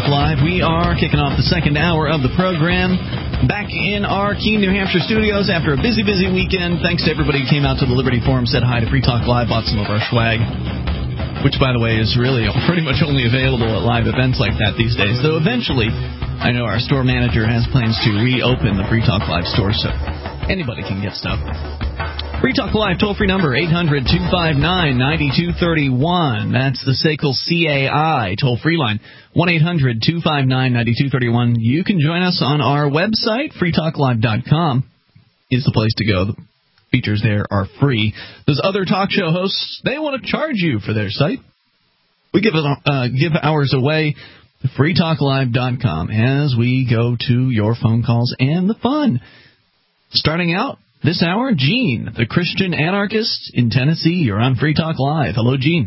Talk Live. We are kicking off the second hour of the program. Back in our Keene, New Hampshire studios after a busy weekend. Thanks to everybody who came out to the Liberty Forum, said hi to Free Talk Live, bought some of our swag, which, by the way, is really pretty much only available at live events like that these days. Though eventually, I know our store manager has plans to reopen the Free Talk Live store, so anybody can get stuff. Free Talk Live, toll-free number, 800-259-9231. That's the SACL CAI toll-free line, 1-800-259-9231. You can join us on our website, freetalklive.com is the place to go. The features there are free. Those other talk show hosts, they want to charge you for their site. We give ours away, freetalklive.com, as we go to your phone calls and the fun. Starting out this hour, Gene, the Christian anarchist in Tennessee. You're on Free Talk Live. Hello, Gene.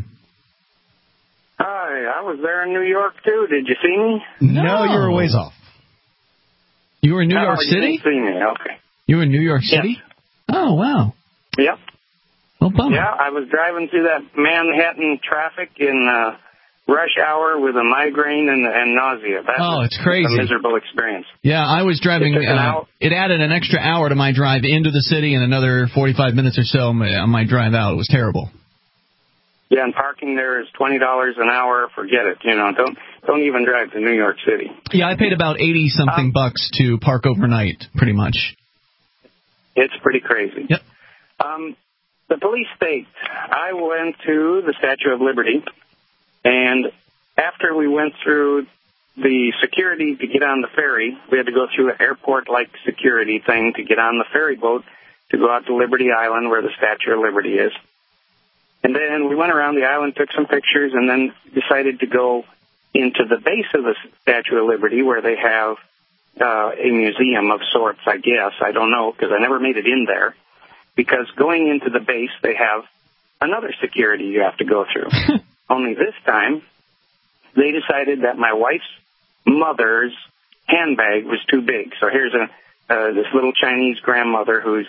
Hi, I was there in New York, too. Did you see me? No, you were a ways off. You were in New York City? You didn't see me, okay. You were in New York City? Yes. Oh, wow. Yep. Well, bummer. Yeah, I was driving through that Manhattan traffic in rush hour with a migraine and nausea. It's crazy. A miserable experience. Yeah, I was driving. It added an extra hour to my drive into the city and another 45 minutes or so on my drive out. It was terrible. Yeah, and parking there is $20 an hour. Forget it. Don't even drive to New York City. Yeah, I paid about 80-something bucks to park overnight, pretty much. It's pretty crazy. Yep. The police state. I went to the Statue of Liberty. And after we went through the security to get on the ferry, we had to go through an airport-like security thing to get on the ferry boat to go out to Liberty Island where the Statue of Liberty is. And then we went around the island, took some pictures, and then decided to go into the base of the Statue of Liberty where they have a museum of sorts, I guess. I don't know because I never made it in there. Because going into the base, they have another security you have to go through. Only this time, they decided that my wife's mother's handbag was too big. So here's this little Chinese grandmother who's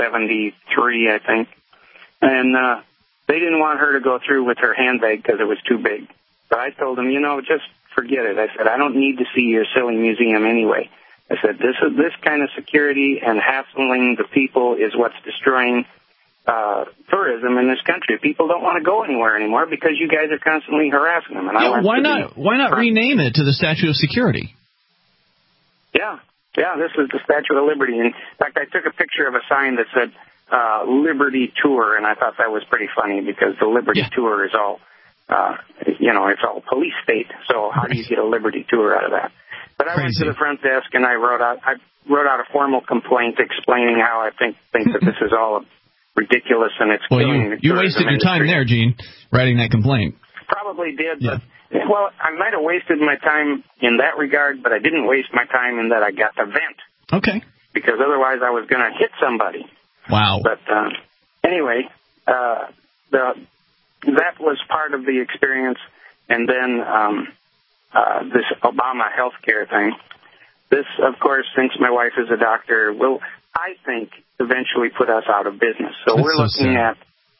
73, I think. And they didn't want her to go through with her handbag because it was too big. But I told them, just forget it. I said, I don't need to see your silly museum anyway. I said, this kind of security and hassling the people is what's destroying tourism in this country. People don't want to go anywhere anymore because you guys are constantly harassing them. And why not rename it to the Statue of Security? Yeah, this is the Statue of Liberty. In fact, I took a picture of a sign that said Liberty Tour, and I thought that was pretty funny because the Liberty Tour is all, it's all police state. So how do you get a Liberty Tour out of that? But I went to the front desk and I wrote out a formal complaint explaining how I think that this is all ridiculous and it's killing the tourism industry. You wasted your time there, Gene, writing that complaint. Probably did, but I might have wasted my time in that regard, but I didn't waste my time in that I got to vent. Okay. Because otherwise I was going to hit somebody. Wow. But anyway, that was part of the experience, and then this Obama health care thing. This, of course, since my wife is a doctor, will, I think, eventually put us out of business. So we're looking at,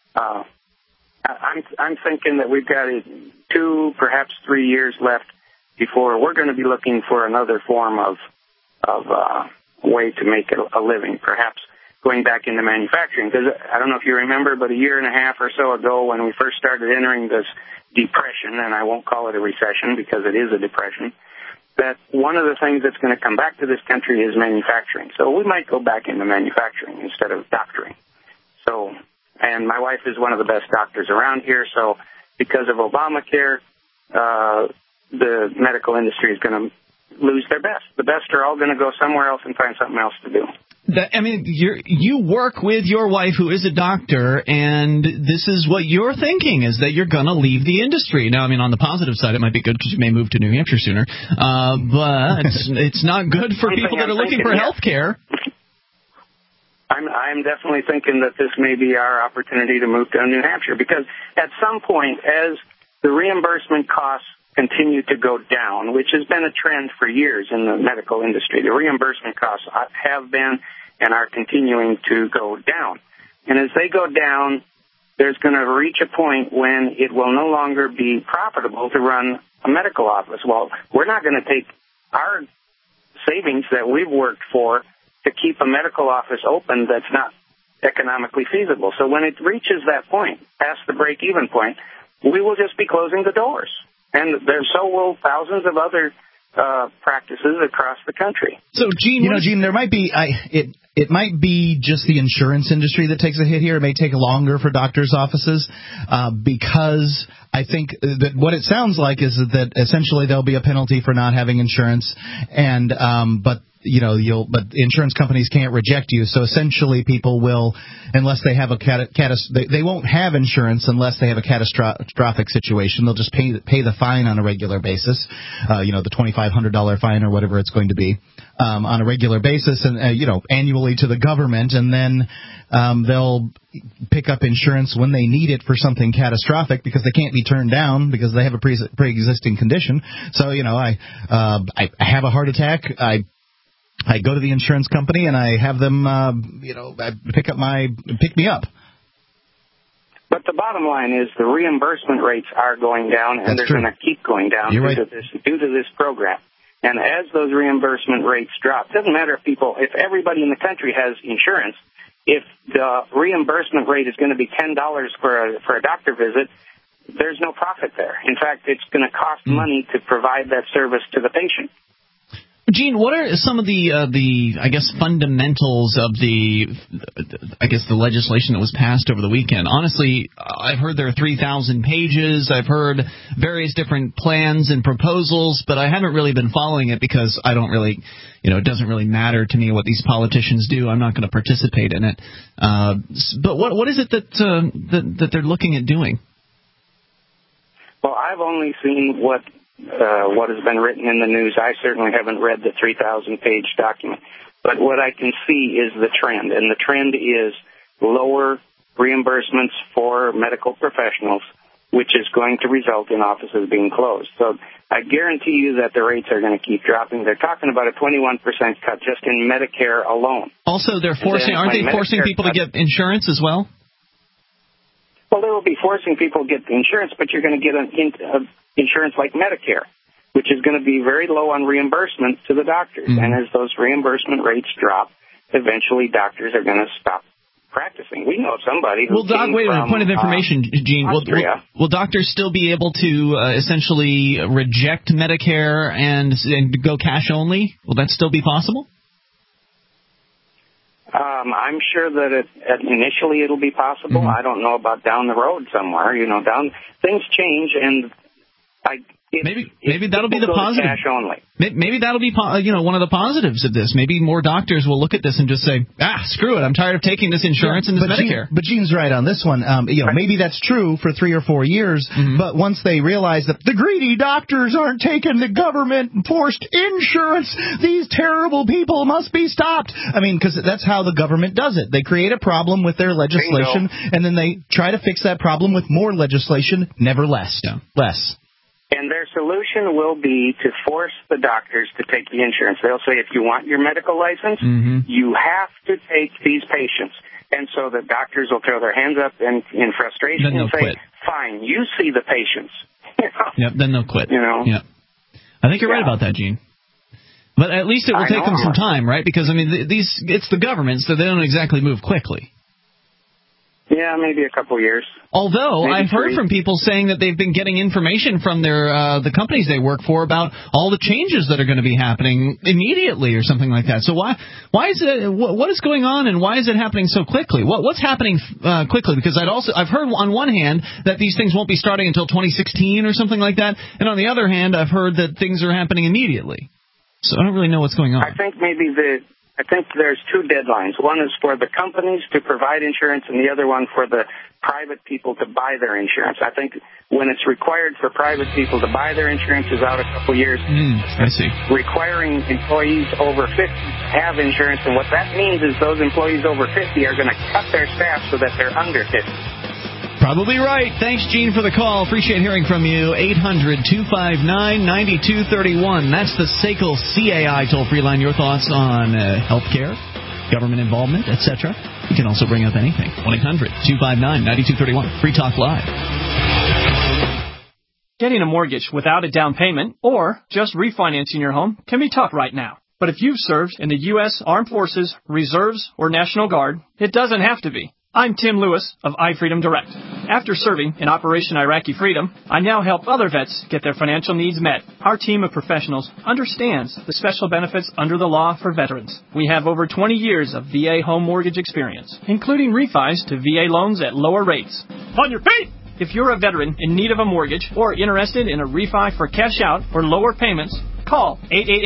I'm thinking that we've got 2, perhaps 3 years left before we're going to be looking for another form of way to make a living, perhaps going back into manufacturing. Because I don't know if you remember, but a year and a half or so ago when we first started entering this depression, and I won't call it a recession because it is a depression, that one of the things that's going to come back to this country is manufacturing. So we might go back into manufacturing instead of doctoring. So, and my wife is one of the best doctors around here, so because of Obamacare, the medical industry is going to lose their best. The best are all going to go somewhere else and find something else to do. You work with your wife who is a doctor, and this is what you're thinking, is that you're going to leave the industry. Now, on the positive side, it might be good because you may move to New Hampshire sooner, but it's not good for people that are looking for health care. I'm definitely thinking that this may be our opportunity to move to New Hampshire, because at some point, as the reimbursement costs continue to go down, which has been a trend for years in the medical industry, the reimbursement costs have been and are continuing to go down. And as they go down, there's going to reach a point when it will no longer be profitable to run a medical office. Well, we're not going to take our savings that we've worked for to keep a medical office open that's not economically feasible. So when it reaches that point, past the break-even point, we will just be closing the doors. And so will thousands of other practices across the country. So, Gene, Gene, there might be it might be just the insurance industry that takes a hit here. It may take longer for doctors' offices because I think that what it sounds like is that essentially there'll be a penalty for not having insurance, and but insurance companies can't reject you. So essentially, people will, unless they have they won't have insurance unless they have a catastrophic situation. They'll just pay the fine on a regular basis, the $2,500 fine or whatever it's going to be, on a regular basis, and annually to the government, and then they'll pick up insurance when they need it for something catastrophic because they can't be turned down because they have a pre-existing condition. So I have a heart attack. I go to the insurance company and I have them, pick me up. But the bottom line is the reimbursement rates are going down, and they're going to keep going down due to this program. And as those reimbursement rates drop, it doesn't matter if everybody in the country has insurance, if the reimbursement rate is going to be $10 for a doctor visit, there's no profit there. In fact, it's going to cost money to provide that service to the patient. Gene, what are some of the fundamentals of the legislation that was passed over the weekend? Honestly, I've heard there are 3,000 pages. I've heard various different plans and proposals, but I haven't really been following it because I don't really, it doesn't really matter to me what these politicians do. I'm not going to participate in it. But what is it that they're looking at doing? Well, I've only seen what has been written in the news. I certainly haven't read the 3,000-page document. But what I can see is the trend, and the trend is lower reimbursements for medical professionals, which is going to result in offices being closed. So I guarantee you that the rates are going to keep dropping. They're talking about a 21% cut just in Medicare alone. Also, aren't they forcing people to get insurance as well? Well, they will be forcing people to get the insurance, but you're going to get an insurance like Medicare, which is going to be very low on reimbursement to the doctors. Mm-hmm. And as those reimbursement rates drop, eventually doctors are going to stop practicing. We know somebody who wait a minute, point of information, Gene. Will doctors still be able to essentially reject Medicare and go cash only? Will that still be possible? I'm sure that initially it'll be possible. Mm-hmm. I don't know about down the road somewhere. Things change, and maybe that'll be the positive. Cash only. Maybe that'll be one of the positives of this. Maybe more doctors will look at this and just say, screw it, I'm tired of taking this insurance and this Medicare. But Gene's right on this one. Maybe that's true for 3 or 4 years, but once they realize that the greedy doctors aren't taking the government-enforced insurance, these terrible people must be stopped. I mean, because that's how the government does it. They create a problem with their legislation, and then they try to fix that problem with more legislation, never less. Yeah. Less. And their solution will be to force the doctors to take the insurance. They'll say, if you want your medical license, you have to take these patients. And so the doctors will throw their hands up in frustration and say, fine, you see the patients. Yep, then they'll quit. Yeah. I think you're right about that, Gene. But at least it will take them some time, right? Because, it's the government, so they don't exactly move quickly. Yeah, maybe a couple years. Although I've heard from people saying that they've been getting information from the companies they work for about all the changes that are going to be happening immediately or something like that. So why is it? What is going on, and why is it happening so quickly? What's happening quickly? Because I've heard on one hand that these things won't be starting until 2016 or something like that, and on the other hand, I've heard that things are happening immediately. So I don't really know what's going on. I think there's 2 deadlines. One is for the companies to provide insurance, and the other one for the private people to buy their insurance. I think when it's required for private people to buy their insurance is out a couple years. I see. Requiring employees over 50 to have insurance, and what that means is those employees over 50 are going to cut their staff so that they're under 50. Probably right. Thanks, Gene, for the call. Appreciate hearing from you. 800-259-9231. That's the SACL CAI toll-free line. Your thoughts on health care, government involvement, etc. You can also bring up anything. 1-800-259-9231. Free Talk Live. Getting a mortgage without a down payment or just refinancing your home can be tough right now. But if you've served in the U.S. Armed Forces, Reserves, or National Guard, it doesn't have to be. I'm Tim Lewis of iFreedom Direct. After serving in Operation Iraqi Freedom, I now help other vets get their financial needs met. Our team of professionals understands the special benefits under the law for veterans. We have over 20 years of VA home mortgage experience, including refis to VA loans at lower rates. On your feet! If you're a veteran in need of a mortgage or interested in a refi for cash out or lower payments, call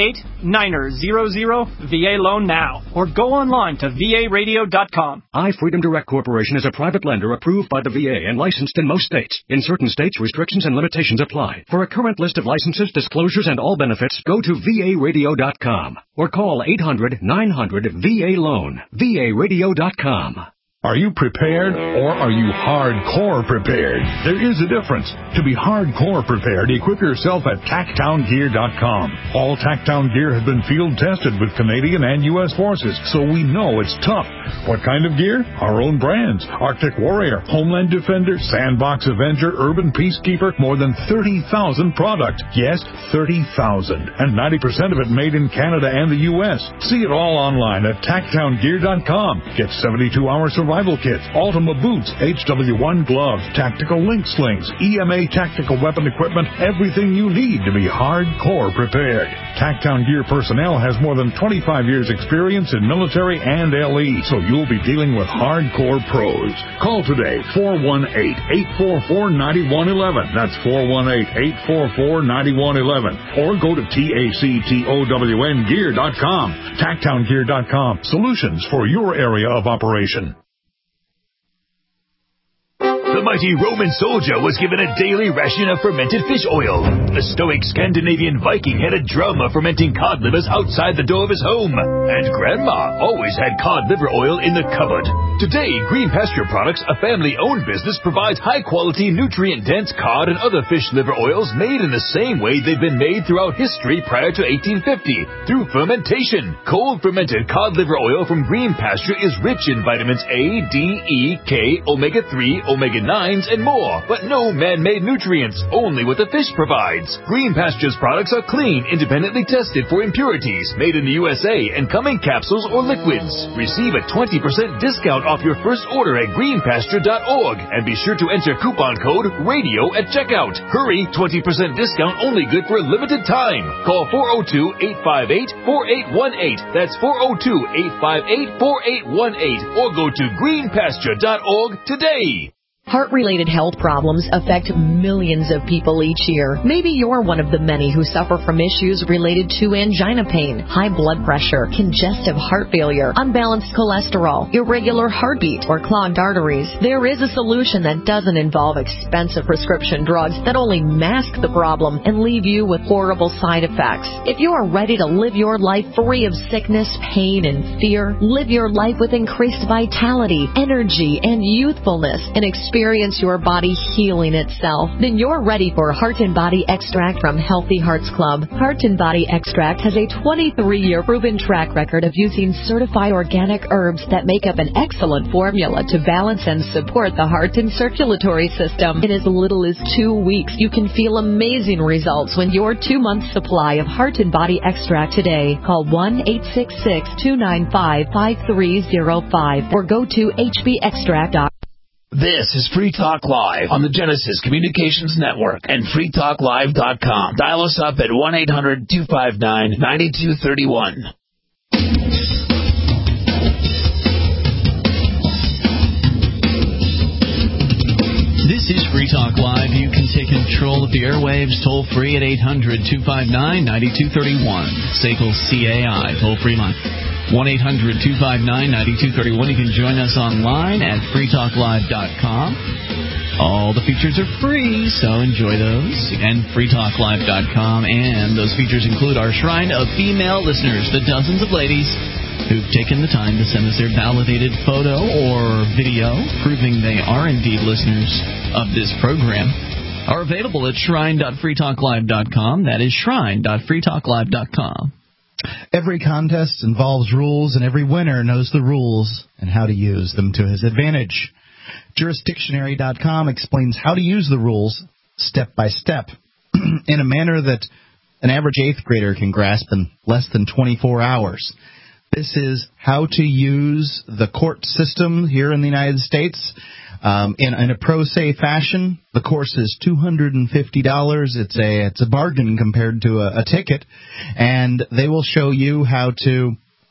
888-900-VA Loan now or go online to varadio.com. iFreedom Direct Corporation is a private lender approved by the VA and licensed in most states. In certain states, restrictions and limitations apply. For a current list of licenses, disclosures, and all benefits, go to varadio.com or call 800-900-VA Loan. varadio.com. Are you prepared or are you hardcore prepared? There is a difference. To be hardcore prepared, equip yourself at TactownGear.com. All Tactown gear has been field tested with Canadian and U.S. forces, so we know it's tough. What kind of gear? Our own brands. Arctic Warrior, Homeland Defender, Sandbox Avenger, Urban Peacekeeper, more than 30,000 products. Yes, 30,000. And 90% of it made in Canada and the U.S. See it all online at TactownGear.com. Get 72-hour survival kits, Ultima boots, HW1 gloves, tactical link slings, EMA tactical weapon equipment, everything you need to be hardcore prepared. Tactown Gear personnel has more than 25 years experience in military and LE, so you'll be dealing with hardcore pros. Call today, 418-844-9111. That's 418-844-9111. Or go to TACTOWNgear.com. TactownGear.com. Solutions for your area of operation. The mighty Roman soldier was given a daily ration of fermented fish oil. The stoic Scandinavian Viking had a drum of fermenting cod livers outside the door of his home. And Grandma always had cod liver oil in the cupboard. Today, Green Pasture Products, a family-owned business, provides high-quality, nutrient-dense cod and other fish liver oils made in the same way they've been made throughout history prior to 1850, through fermentation. Cold fermented cod liver oil from Green Pasture is rich in vitamins A, D, E, K, omega-3, omega-9s, and more, but no man-made nutrients, only what the fish provides. Green Pasture's products are clean, independently tested for impurities, made in the USA, and come in capsules or liquids. Receive a 20% discount off your first order at greenpasture.org, and be sure to enter coupon code RADIO at checkout. Hurry, 20% discount only good for a limited time. Call 402-858-4818. That's 402-858-4818, or go to greenpasture.org today. Heart-related health problems affect millions of people each year. Maybe you're one of the many who suffer from issues related to angina pain, high blood pressure, congestive heart failure, unbalanced cholesterol, irregular heartbeat, or clogged arteries. There is a solution that doesn't involve expensive prescription drugs that only mask the problem and leave you with horrible side effects. If you are ready to live your life free of sickness, pain, and fear, live your life with increased vitality, energy, and youthfulness, and experience your body healing itself, then you're ready for Heart and Body Extract from Healthy Hearts Club. Heart and Body Extract has a 23-year proven track record of using certified organic herbs that make up an excellent formula to balance and support the heart and circulatory system. In as little as 2 weeks, you can feel amazing results when your 2-month supply of Heart and Body Extract today. Call 1-866-295-5305 or go to hbextract.com. This is Free Talk Live on the Genesis Communications Network and freetalklive.com. Dial us up at 1-800-259-9231. This is Free Talk Live. You can take control of the airwaves toll free at 800-259-9231. SACL CAI toll free line. 1-800-259-9231. You can join us online at freetalklive.com. All the features are free, so enjoy those. And freetalklive.com. And those features include our shrine of female listeners, the dozens of ladies who've taken the time to send us their validated photo or video proving they are indeed listeners of this program, are available at shrine.freetalklive.com. That is shrine.freetalklive.com. Every contest involves rules, and every winner knows the rules and how to use them to his advantage. Jurisdictionary.com explains how to use the rules step by step in a manner that an average 8th grader can grasp in less than 24 hours. This is how to use the court system here in the United States in a pro se fashion. The course is $250. It's a bargain compared to a ticket, and they will show you how to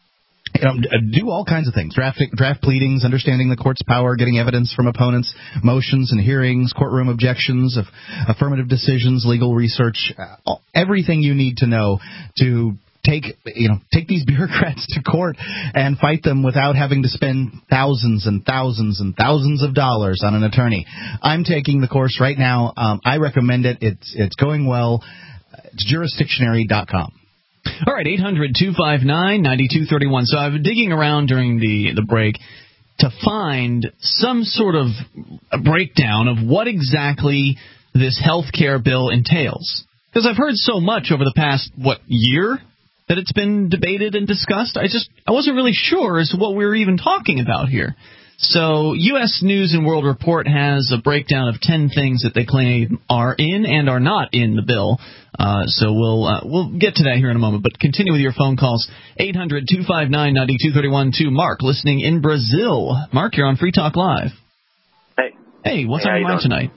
do all kinds of things. Draft pleadings, understanding the court's power, getting evidence from opponents, motions and hearings, courtroom objections, affirmative decisions, legal research, everything you need to know to take these bureaucrats to court and fight them without having to spend thousands and thousands and thousands of dollars on an attorney. I'm taking the course right now. I recommend it. It's going well. It's jurisdictionary.com. All right, 800-259-9231. So I've been digging around during the break to find some sort of a breakdown of what exactly this health care bill entails. Because I've heard so much over the past, year that it's been debated and discussed. I wasn't really sure as to what we were even talking about here. So U.S. News and World Report has a breakdown of 10 things that they claim are in and are not in the bill. So we'll get to that here in a moment. But continue with your phone calls. 800-259-9231 to Mark, listening in Brazil. Mark, you're on Free Talk Live. Hey, what's on your mind tonight?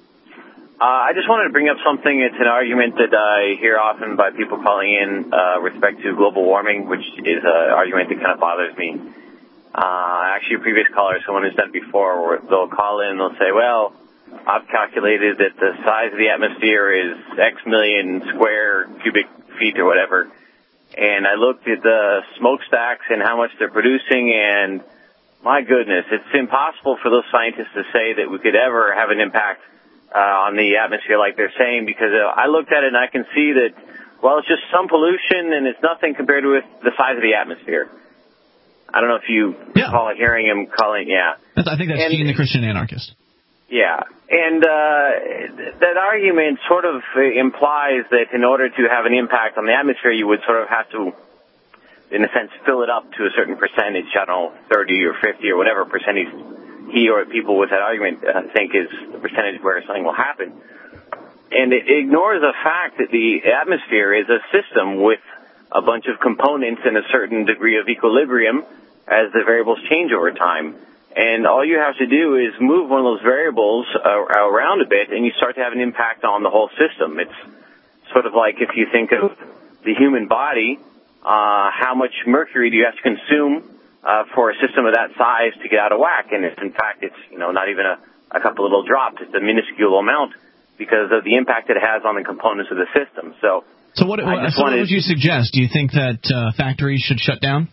I just wanted to bring up something. It's an argument that I hear often by people calling in respect to global warming, which is an argument that kind of bothers me. Actually, a previous caller, someone who's done it before, where they'll call in and they'll say, well, I've calculated that the size of the atmosphere is X million square cubic feet or whatever, and I looked at the smokestacks and how much they're producing, and my goodness, it's impossible for those scientists to say that we could ever have an impact on the atmosphere like they're saying, because I looked at it and I can see that, well, it's just some pollution and it's nothing compared with the size of the atmosphere. I don't know if you recall hearing him calling, I think that's Gene the Christian Anarchist. Yeah, and that argument sort of implies that in order to have an impact on the atmosphere, you would sort of have to, in a sense, fill it up to a certain percentage, I don't know, 30 or 50 or whatever percentage he or people with that argument think is the percentage where something will happen. And it ignores the fact that the atmosphere is a system with a bunch of components in a certain degree of equilibrium as the variables change over time. And all you have to do is move one of those variables around a bit, and you start to have an impact on the whole system. It's sort of like if you think of the human body, how much mercury do you have to consume for a system of that size to get out of whack? And in fact, it's not even a couple little drops. It's a minuscule amount because of the impact it has on the components of the system. So what would you suggest? Do you think that factories should shut down?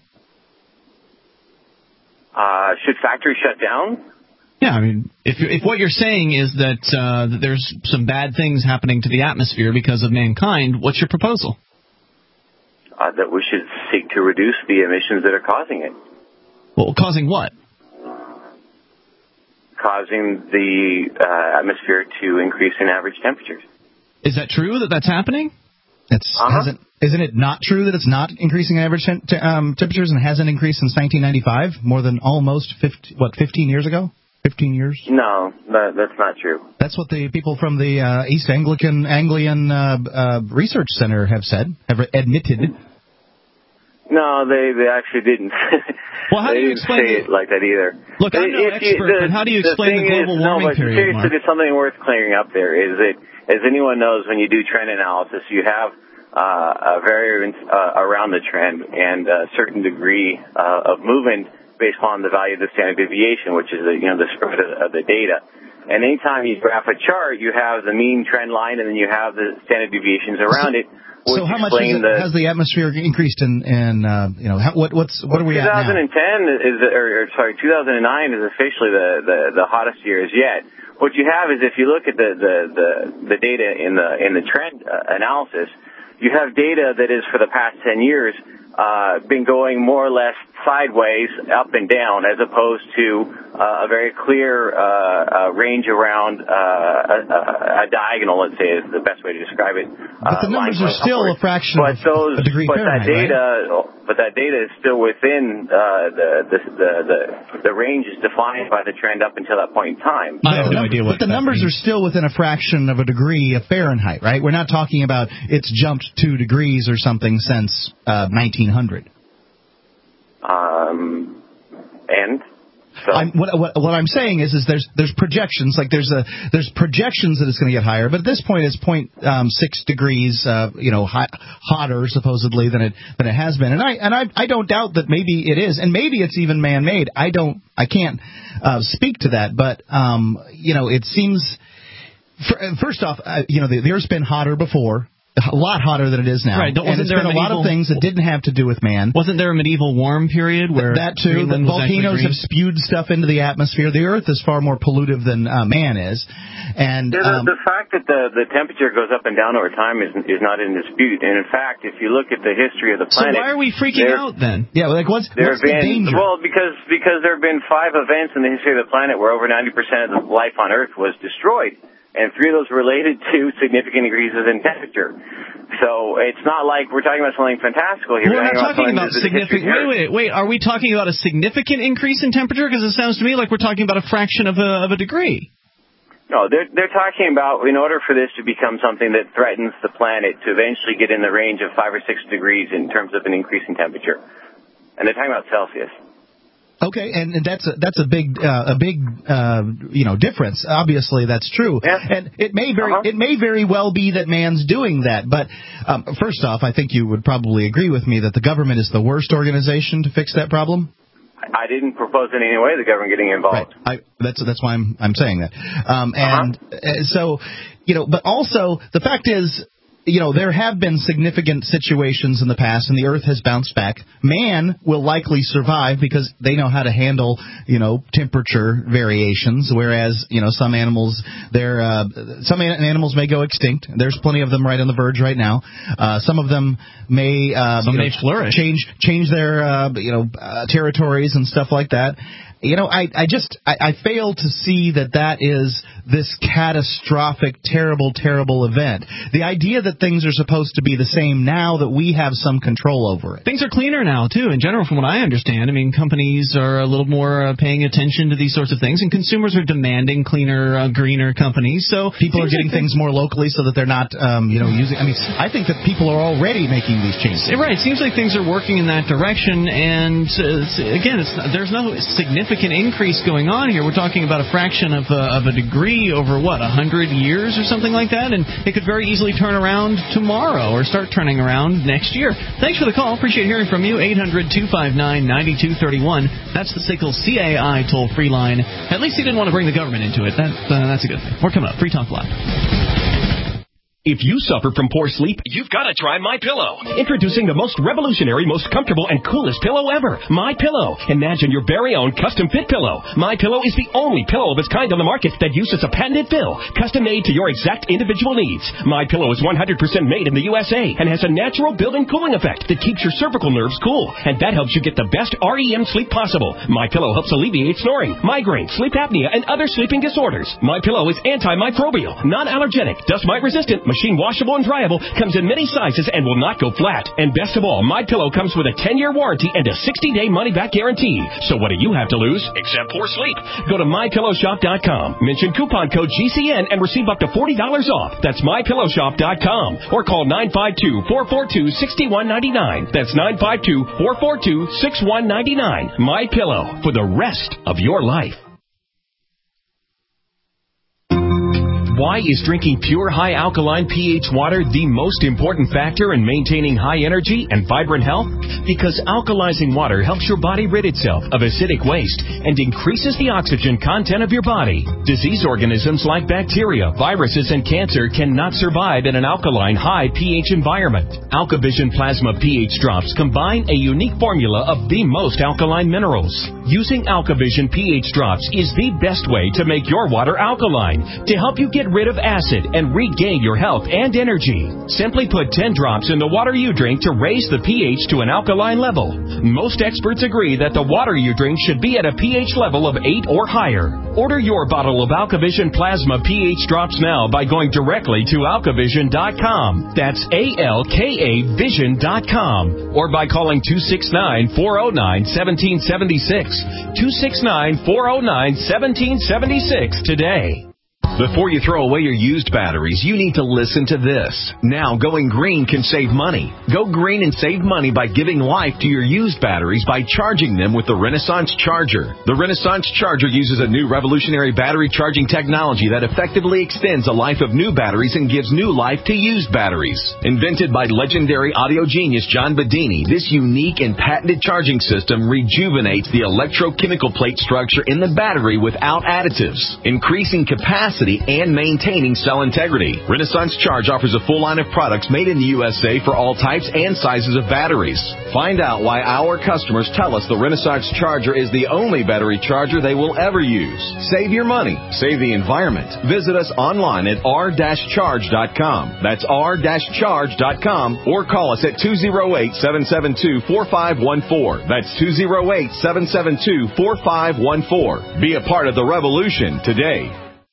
Should factories shut down? Yeah, I mean, if what you're saying is that there's some bad things happening to the atmosphere because of mankind, what's your proposal? That we should seek to reduce the emissions that are causing it. Well, causing what? Causing the atmosphere to increase in average temperatures. Is that true that that's happening? Isn't it not true that it's not increasing average temperatures and hasn't increased since 1995, more than almost 15 years ago? 15 years? No, that's not true. That's what the people from the East Anglian Research Center have admitted. No, they actually didn't. Well, how do you explain say it like that either? Look, I'm no expert, but how do you explain the global warming period, seriously, there's something worth clearing up there. Is that, as anyone knows, when you do trend analysis, you have a variance around the trend and a certain degree of movement based on the value of the standard deviation, which is the spread of the data. And anytime you graph a chart, you have the mean trend line, and then you have the standard deviations around it. So how much has the atmosphere increased in what are we at now? 2010 2009 is officially the hottest years yet. What you have is, if you look at the data in the trend analysis, you have data that is for the past 10 years been going more or less sideways, up and down, as opposed to a very clear range around a diagonal, let's say, is the best way to describe it. But the numbers are still a fraction of a degree Fahrenheit, But that data is still within the range is defined by the trend up until that point in time. I have no idea what. But the numbers are still within a fraction of a degree of Fahrenheit, right? We're not talking about it's jumped 2 degrees or something since 1900. And so what I'm saying is there's projections, like there's projections that it's going to get higher, but at this point it's 0.6 degrees hotter supposedly than it has been, and I don't doubt that maybe it is, and maybe it's even man-made. I can't speak to that, but it seems first off, the Earth's been hotter before. A lot hotter than it is now. Right. And it's been a lot of things that didn't have to do with man. Wasn't there a medieval warm period where that too? The volcanoes have spewed stuff into the atmosphere. The Earth is far more pollutive than man is. And the fact that the temperature goes up and down over time is not in dispute. And in fact, if you look at the history of the planet, so why are we freaking out then? Yeah, what's the danger? Well, because there have been 5 events in the history of the planet where over 90% of the life on Earth was destroyed. And 3 of those related to significant increases in temperature. So it's not like we're talking about something fantastical here. We're not talking about significant. Wait. Are we talking about a significant increase in temperature? Because it sounds to me like we're talking about a fraction of a degree. No, they're talking about in order for this to become something that threatens the planet to eventually get in the range of 5 or 6 degrees in terms of an increase in temperature. And they're talking about Celsius. Okay, and that's a big difference. Obviously, that's true, and it may very well be that man's doing that. But first off, I think you would probably agree with me that the government is the worst organization to fix that problem. I didn't propose in any way the government getting involved. Right. That's why I'm saying that. So, but also the fact is, there have been significant situations in the past, and the Earth has bounced back. Man will likely survive because they know how to handle, temperature variations, whereas, some animals, some animals may go extinct. There's plenty of them right on the verge right now. Some of them may flourish, change their, territories and stuff like that. I fail to see that is this catastrophic, terrible, terrible event. The idea that things are supposed to be the same now that we have some control over it. Things are cleaner now, too, in general, from what I understand. I mean, companies are a little more paying attention to these sorts of things, and consumers are demanding cleaner, greener companies. So people are getting things more locally so that they're not, using. I mean, I think that people are already making these changes. Right. It seems like things are working in that direction, and again, there's no significant increase going on here. We're talking about a fraction of a degree over 100 years or something like that, and it could very easily turn around tomorrow or start turning around next year. Thanks for the call. Appreciate hearing from you. 800-259-9231. That's the SICKLE CAI toll-free line. At least he didn't want to bring the government into it. That's a good thing. More coming up. Free Talk Live. If you suffer from poor sleep, you've got to try MyPillow. Introducing the most revolutionary, most comfortable, and coolest pillow ever, MyPillow. Imagine your very own custom-fit pillow. MyPillow is the only pillow of its kind on the market that uses a patented fill, custom-made to your exact individual needs. MyPillow is 100% made in the USA and has a natural built-in cooling effect that keeps your cervical nerves cool, and that helps you get the best REM sleep possible. MyPillow helps alleviate snoring, migraine, sleep apnea, and other sleeping disorders. MyPillow is antimicrobial, non-allergenic, dust mite resistant, machine washable and dryable, comes in many sizes and will not go flat. And best of all, MyPillow comes with a 10-year warranty and a 60-day money-back guarantee. So what do you have to lose except poor sleep? Go to MyPillowShop.com, mention coupon code GCN and receive up to $40 off. That's MyPillowShop.com, or call 952-442-6199. That's 952-442-6199. MyPillow, for the rest of your life. Why is drinking pure high alkaline pH water the most important factor in maintaining high energy and vibrant health? Because alkalizing water helps your body rid itself of acidic waste and increases the oxygen content of your body. Disease organisms like bacteria, viruses, and cancer cannot survive in an alkaline high pH environment. AlkaVision Plasma pH drops combine a unique formula of the most alkaline minerals. Using AlkaVision pH drops is the best way to make your water alkaline. To help you get rid of acid and regain your health and energy. Simply put 10 drops in the water you drink to raise the pH to an alkaline level. Most experts agree that the water you drink should be at a pH level of 8 or higher. Order your bottle of AlkaVision Plasma pH drops now by going directly to AlkaVision.com. That's ALKA Vision.com. Or by calling 269-409-1776. 269-409-1776 today. Before you throw away your used batteries, you need to listen to this. Now, going green can save money. Go green and save money by giving life to your used batteries by charging them with the Renaissance Charger. The Renaissance Charger uses a new revolutionary battery charging technology that effectively extends the life of new batteries and gives new life to used batteries. Invented by legendary audio genius John Bedini, this unique and patented charging system rejuvenates the electrochemical plate structure in the battery without additives, increasing capacity and maintaining cell integrity. Renaissance Charge offers a full line of products made in the USA for all types and sizes of batteries. Find out why our customers tell us the Renaissance Charger is the only battery charger they will ever use. Save your money. Save the environment. Visit us online at r-charge.com. That's r-charge.com, or call us at 208-772-4514. That's 208-772-4514. Be a part of the revolution today.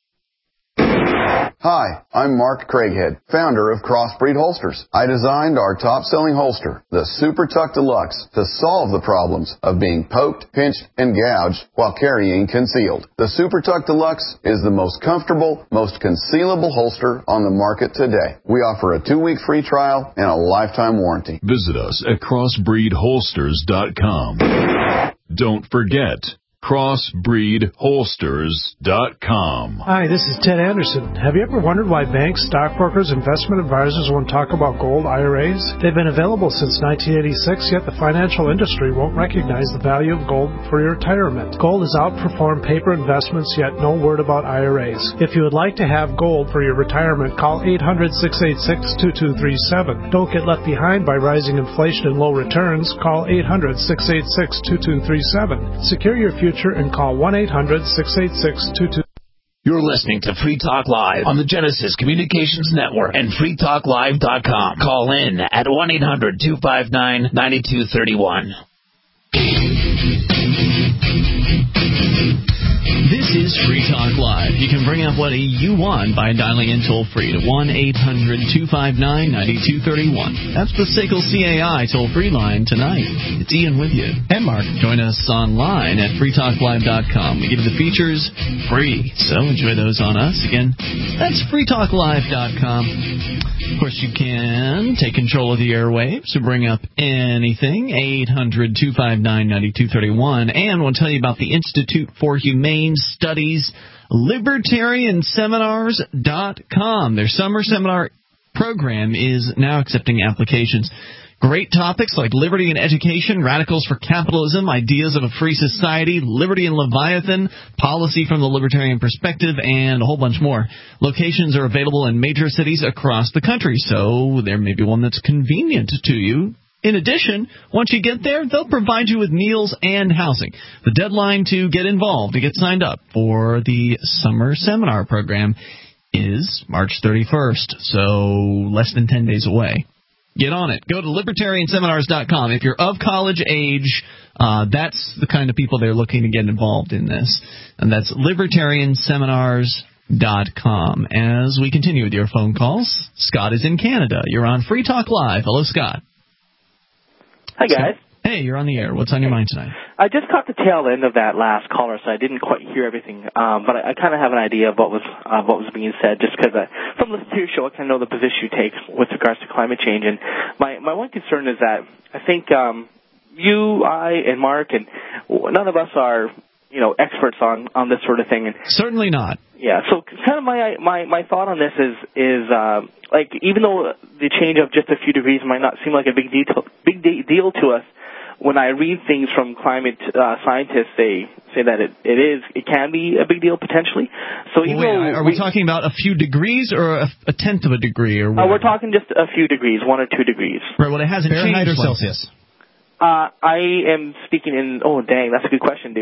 Hi, I'm Mark Craighead, founder of Crossbreed Holsters. I designed our top-selling holster, the Super Tuck Deluxe, to solve the problems of being poked, pinched, and gouged while carrying concealed. The Super Tuck Deluxe is the most comfortable, most concealable holster on the market today. We offer a 2-week free trial and a lifetime warranty. Visit us at crossbreedholsters.com. Don't forget, crossbreedholsters.com. Hi, this is Ted Anderson. Have you ever wondered why banks, stockbrokers, investment advisors won't talk about gold IRAs? They've been available since 1986, yet the financial industry won't recognize the value of gold for your retirement. Gold has outperformed paper investments, yet no word about IRAs. If you would like to have gold for your retirement, call 800-686-2237. Don't get left behind by rising inflation and low returns. Call 800-686-2237. Secure your future and call 1-800-686-2237. You're listening to Free Talk Live on the Genesis Communications Network and freetalklive.com. Call in at 1-800-259-9231. This is Free Talk Live. You can bring up what you want by dialing in toll-free to 1-800-259-9231. That's the SACL CAI toll-free line tonight. It's Ian with you. And Mark. Join us online at freetalklive.com. We give the features free, so enjoy those on us. Again, that's freetalklive.com. Of course, you can take control of the airwaves to bring up anything, 800-259-9231. And we'll tell you about the Institute for Humane Studies, libertarianseminars.com. Their summer seminar program is now accepting applications. Great topics like liberty and education, radicals for capitalism, ideas of a free society, liberty and Leviathan, policy from the libertarian perspective, and a whole bunch more. Locations are available in major cities across the country, so there may be one that's convenient to you. In addition, once you get there, they'll provide you with meals and housing. The deadline to get involved, to get signed up for the summer seminar program is March 31st, so less than 10 days away. Get on it. Go to libertarianseminars.com. If you're of college age, that's the kind of people they're looking to get involved in this. And that's libertarianseminars.com. As we continue with your phone calls, Scott is in Canada. You're on Free Talk Live. Hello, Scott. Hi, guys. Hey, you're on the air. What's on your mind tonight? I just caught the tail end of that last caller, so I didn't quite hear everything. But I kind of have an idea of what was being said, just because from listening to your show, I kind of know the position you take with regards to climate change. And my one concern is that I think you, I, and Mark, and none of us are experts on this sort of thing. And certainly not. Yeah. So kind of my thought on this is like, even though the change of just a few degrees might not seem like a big deal to us, when I read things from climate scientists, they say that it can be a big deal potentially. So are we talking about a few degrees or a tenth of a degree, or we're talking just a few degrees, 1 or 2 degrees. Right. Well, it hasn't Fahrenheit changed. Or Celsius? I am speaking in. Oh, dang, that's a good question, dude.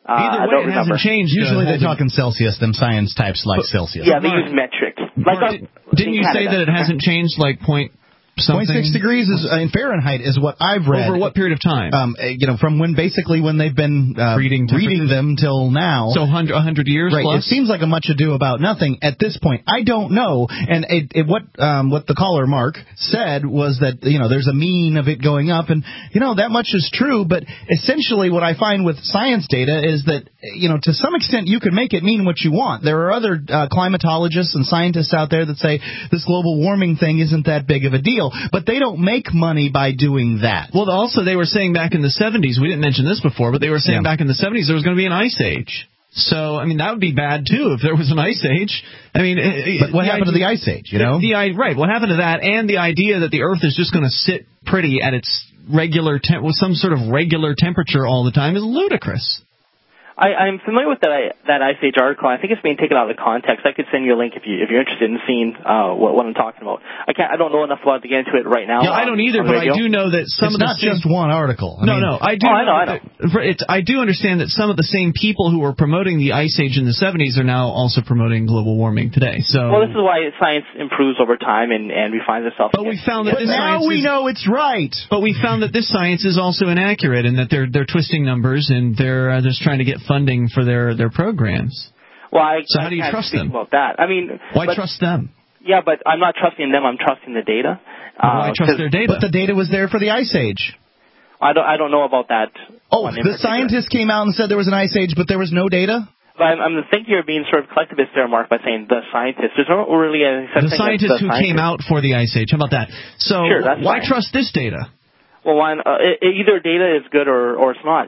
Either way, it hasn't changed. Usually they talk in Celsius. Them science types like Celsius. Yeah, they use metric. Didn't you say that it hasn't changed like point something? 0.6 degrees is in Fahrenheit is what I've read. Over what period of time? From when they've been reading them till now. So 100 years right. plus? It seems like a much ado about nothing at this point. I don't know. And what the caller Mark said was that there's a mean of it going up, and that much is true. But essentially, what I find with science data is that to some extent you can make it mean what you want. There are other climatologists and scientists out there that say this global warming thing isn't that big of a deal. But they don't make money by doing that. Well, also they were saying back in the 70s, we didn't mention this before, but they were saying back in the 70s there was going to be an ice age. So, that would be bad, too, if there was an ice age. But what happened to the ice age, Right, what happened to that, and the idea that the Earth is just going to sit pretty at its regular with some sort of regular temperature all the time is ludicrous. I'm familiar with that Ice Age article. I think it's being taken out of context. I could send you a link if you're interested in seeing what I'm talking about. I don't know enough about to get into it right now. Yeah, I don't either, but I do know that some it's of the not just one article. I do. I know. I do understand that some of the same people who were promoting the Ice Age in the 70s are now also promoting global warming today. So, well, this is why science improves over time and refines itself. But we found that we know it's right. But we found that this science is also inaccurate, and that they're twisting numbers, and they're just trying to get funding for their programs. Well, so how do you trust them? About that? Why trust them? Yeah, but I'm not trusting them. I'm trusting the data. Why trust their data? But the data was there for the Ice Age. I don't know about that. The scientists came out and said there was an Ice Age, but there was no data? But I'm thinking you're being sort of collectivist there, Mark, by saying the scientists. There's not really a the scientists who came out for the Ice Age. How about that? So sure, that's why fine. Trust this data? Well, either data is good or it's not.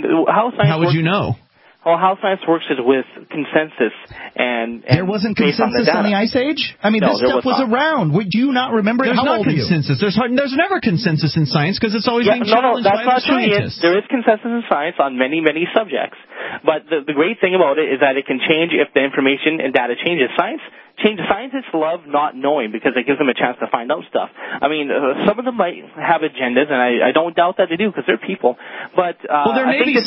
How would you know? Well, how science works is with consensus and there wasn't consensus on the Ice Age? This stuff was around. Would you not remember it? There's not consensus. There's never consensus in science because it's always being challenged by other scientists. There is consensus in science on many, many subjects. But the great thing about it is that it can change if the information and data changes. Scientists love not knowing because it gives them a chance to find out stuff. Some of them might have agendas, and I don't doubt that they do because they're people. But there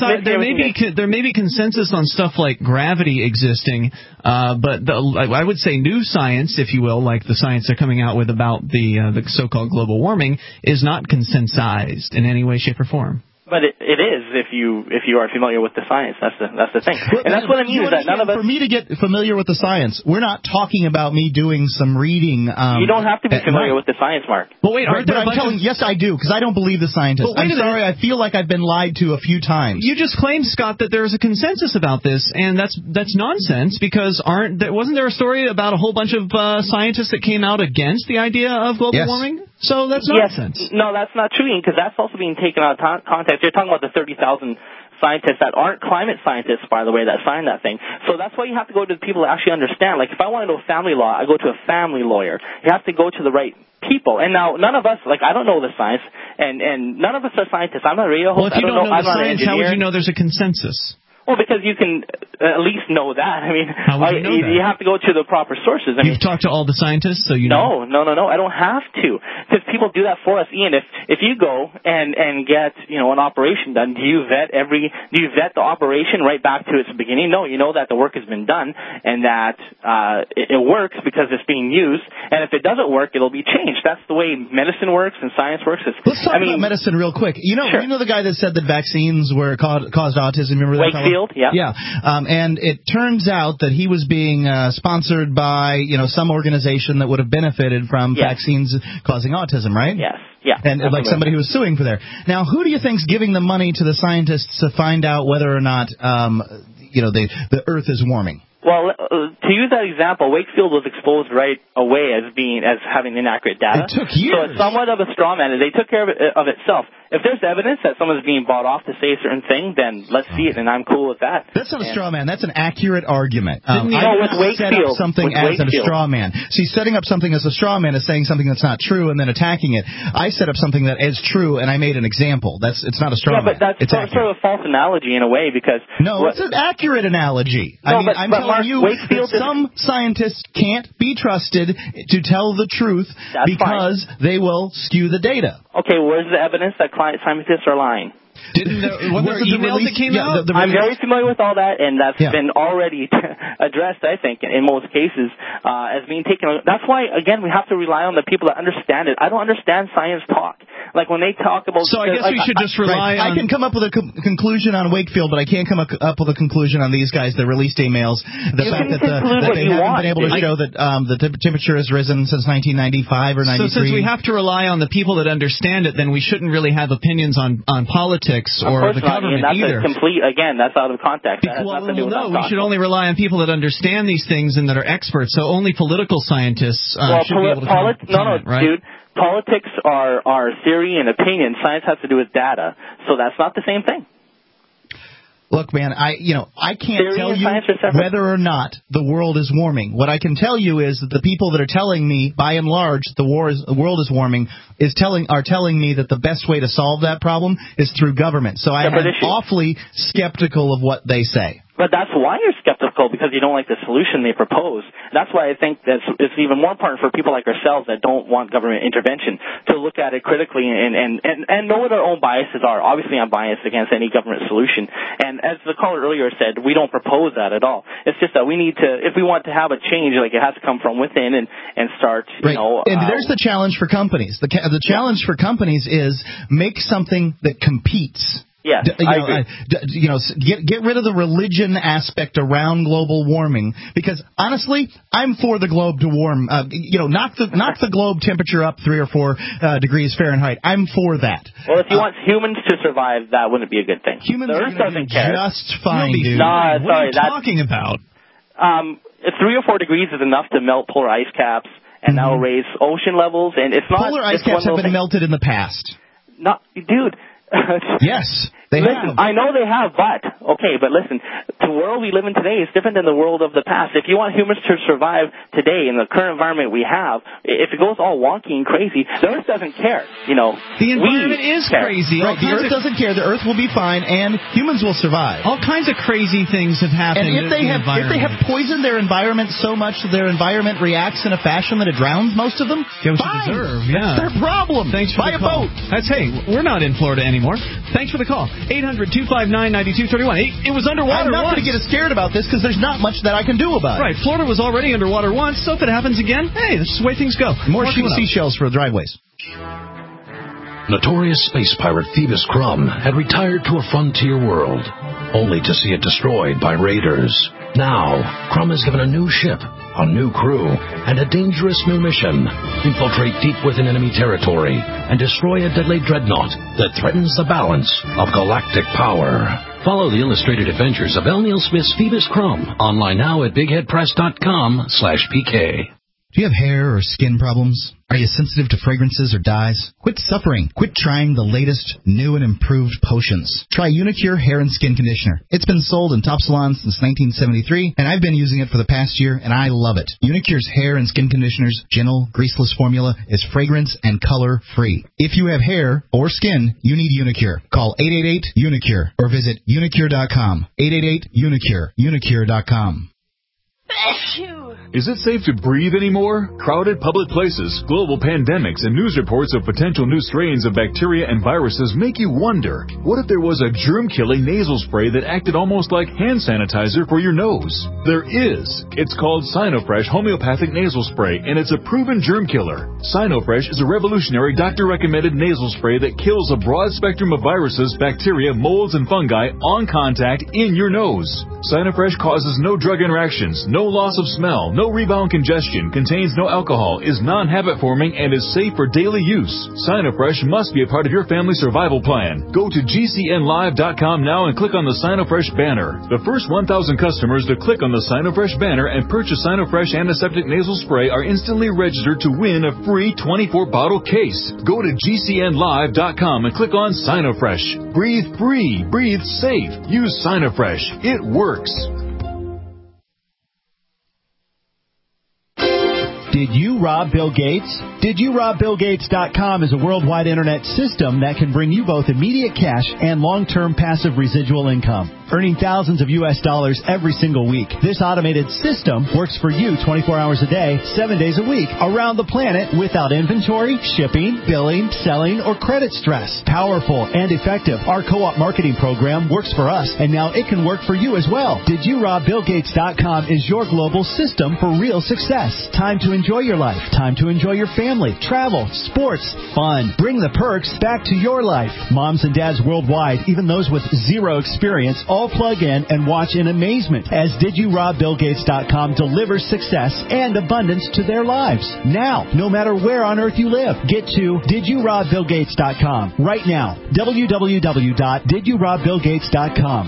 may be consensus on stuff like gravity existing, but I would say new science, if you will, like the science they're coming out with about the so-called global warming, is not consensized in any way, shape, or form. But it is if you are familiar with the science. That's the thing. And that's what I mean is that none of us... For me to get familiar with the science, we're not talking about me doing some reading. You don't have to be familiar with the science, Mark. But wait, yes, I do, because I don't believe the scientists. I'm sorry, I feel like I've been lied to a few times. You just claimed, Scott, that there's a consensus about this, and that's nonsense, because wasn't there a story about a whole bunch of scientists that came out against the idea of global warming? So that's nonsense. Yes. No, that's not true, because that's also being taken out of context. You're talking about the 30,000 scientists that aren't climate scientists, by the way, that signed that thing. So that's why you have to go to the people that actually understand. Like, if I want to know family law, I go to a family lawyer. You have to go to the right people. And now, none of us, I don't know the science, and none of us are scientists. I'm not a radio host. Well, if you don't know the science, how would you know there's a consensus? Well, because you can at least know that. How would you know that? You have to go to the proper sources. You've talked to all the scientists, so you know. No. I don't have to, because people do that for us. Ian, if you go and get an operation done, do you vet the operation right back to its beginning? No, you know that the work has been done and that it works because it's being used. And if it doesn't work, it'll be changed. That's the way medicine works and science works. Let's talk about medicine real quick. You know the guy that said that vaccines caused autism. Remember that? Wakefield. Yeah. And it turns out that he was being sponsored by, some organization that would have benefited from vaccines causing autism, right? Yes. Yeah. And like somebody who was suing for there. Now, who do you think's giving the money to the scientists to find out whether or not, the Earth is warming? Well, to use that example, Wakefield was exposed right away as having inaccurate data. It took years. So it's somewhat of a straw man. They took care of itself. If there's evidence that someone's being bought off to say a certain thing, then let's see it, and I'm cool with that. That's not a straw man. That's an accurate argument. With Wakefield. Set up something as a straw man. See, setting up something as a straw man is saying something that's not true and then attacking it. I set up something that is true, and I made an example. It's not a straw man. Yeah, but that's sort of a false analogy in a way, because... No, it's an accurate analogy. I'm telling you that some scientists can't be trusted to tell the truth because they will skew the data. Okay, where's the evidence that climate scientists are lying? Didn't what was the email that came out? I'm very familiar with all that, and that's been already addressed, I think, in most cases, as being taken. That's why, again, we have to rely on the people that understand it. I don't understand science talk. Like when they talk about... So I guess we should just rely on... I can come up with a conclusion on Wakefield, but I can't come up with a conclusion on these guys that released emails. The fact that they haven't been able to show that the temperature has risen since 1995 or 93. So since we have to rely on the people that understand it, then we shouldn't really have opinions on politics or the government either. That's out of context. That has nothing to do with we should only rely on people that understand these things and that are experts. So only political scientists should be able to comment, right? Dude. Politics are theory and opinion. Science has to do with data. So that's not the same thing. Look, man, I can't tell you whether or not the world is warming. What I can tell you is that the people that are telling me, by and large, the world is warming, are telling me that the best way to solve that problem is through government. So I am awfully skeptical of what they say. But that's why you're skeptical, because you don't like the solution they propose. That's why I think that it's even more important for people like ourselves that don't want government intervention to look at it critically and know what our own biases are. Obviously, I'm biased against any government solution. And as the caller earlier said, we don't propose that at all. It's just that we need to, if we want to have a change, like it has to come from within and start, you know. And there's the challenge for companies. The challenge for companies is make something that competes. Yes, I agree. Get rid of the religion aspect around global warming, because honestly, I'm for the globe to warm. Knock the globe temperature up 3 or 4 degrees Fahrenheit. I'm for that. Well, if you want humans to survive, that wouldn't be a good thing. Humans the Earth doesn't care. Just fine, dude. What are you talking about? 3 or 4 degrees is enough to melt polar ice caps, and that will raise ocean levels. And it's not polar ice caps have been melted in the past. Dude. Yes, they have. I know they have, but listen, the world we live in today is different than the world of the past. If you want humans to survive today in the current environment we have, if it goes all wonky and crazy, the Earth doesn't care. The environment is crazy. Right, the Earth doesn't care. The Earth will be fine, and humans will survive. All kinds of crazy things have happened. And if they have poisoned their environment so much that their environment reacts in a fashion that it drowns most of them, fine. That's their problem. Thanks for Buy the call. We're not in Florida anymore. Thanks for the call. 800-259-9231. It was underwater once. I'm not going to get scared about this because there's not much that I can do about it. Right. Florida was already underwater once, so if it happens again, hey, this is the way things go. More seashells for the driveways. Notorious space pirate Phoebus Crumb had retired to a frontier world, only to see it destroyed by raiders. Now, Crumb is given a new ship, a new crew, and a dangerous new mission. Infiltrate deep within enemy territory and destroy a deadly dreadnought that threatens the balance of galactic power. Follow the illustrated adventures of L. Neil Smith's Phoebus Crumb online now at bigheadpress.com/PK. Do you have hair or skin problems? Are you sensitive to fragrances or dyes? Quit suffering. Quit trying the latest, new, and improved potions. Try Unicure Hair and Skin Conditioner. It's been sold in top salons since 1973, and I've been using it for the past year, and I love it. Unicure's Hair and Skin Conditioner's gentle, greaseless formula is fragrance and color-free. If you have hair or skin, you need Unicure. Call 888-UNICURE or visit unicure.com. 888-UNICURE. Unicure.com. Is it safe to breathe anymore? Crowded public places, global pandemics, and news reports of potential new strains of bacteria and viruses make you wonder, what if there was a germ-killing nasal spray that acted almost like hand sanitizer for your nose? There is. It's called Sinofresh Homeopathic Nasal Spray, and it's a proven germ killer. Sinofresh is a revolutionary doctor-recommended nasal spray that kills a broad spectrum of viruses, bacteria, molds, and fungi on contact in your nose. Sinofresh causes no drug interactions, no loss of smell, no rebound congestion, contains no alcohol, is non-habit forming, and is safe for daily use. Sinofresh must be a part of your family survival plan. Go to GCNlive.com now and click on the Sinofresh banner. The first 1,000 customers to click on the Sinofresh banner and purchase Sinofresh Antiseptic Nasal Spray are instantly registered to win a free 24-bottle case. Go to GCNlive.com and click on Sinofresh. Breathe free. Breathe safe. Use Sinofresh. It works. Did you rob Bill Gates? DidYouRobBillGates.com is a worldwide internet system that can bring you both immediate cash and long-term passive residual income. earning thousands of U.S. dollars every single week. This automated system works for you 24 hours a day, 7 days a week, around the planet without inventory, shipping, billing, selling, or credit stress. Powerful and effective. Our co-op marketing program works for us, and now it can work for you as well. DidYouRobBillGates.com is your global system for real success. Time to enjoy your life. Time to enjoy your family, travel, sports, fun. Bring the perks back to your life. Moms and dads worldwide, even those with zero experience, all plug in and watch in amazement as DidYouRobBillGates.com delivers success and abundance to their lives. Now, no matter where on earth you live, get to DidYouRobBillGates.com right now. www.DidYouRobBillGates.com.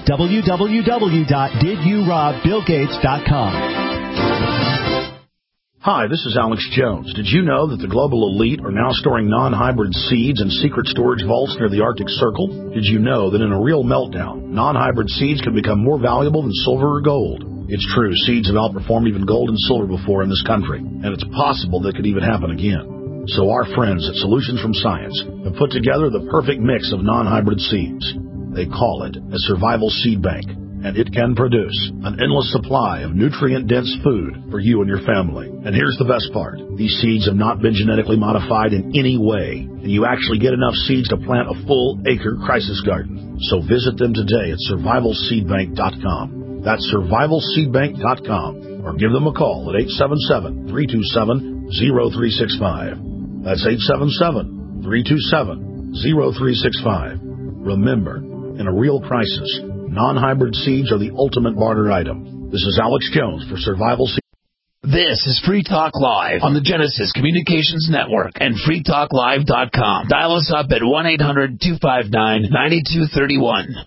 www.DidYouRobBillGates.com. Hi, this is Alex Jones. Did you know that the global elite are now storing non-hybrid seeds in secret storage vaults near the Arctic Circle? Did you know that in a real meltdown, non-hybrid seeds can become more valuable than silver or gold? It's true, seeds have outperformed even gold and silver before in this country, and it's possible that could even happen again. So our friends at Solutions from Science have put together the perfect mix of non-hybrid seeds. They call it a survival seed bank, and it can produce an endless supply of nutrient-dense food for you and your family. And here's the best part. These seeds have not been genetically modified in any way, and you actually get enough seeds to plant a full-acre crisis garden. So visit them today at survivalseedbank.com. That's survivalseedbank.com, or give them a call at 877-327-0365. That's 877-327-0365. Remember, in a real crisis, non-hybrid seeds are the ultimate barter item. This is Alex Jones for Survival Seeds. This is Free Talk Live on the Genesis Communications Network and freetalklive.com. Dial us up at 1-800-259-9231.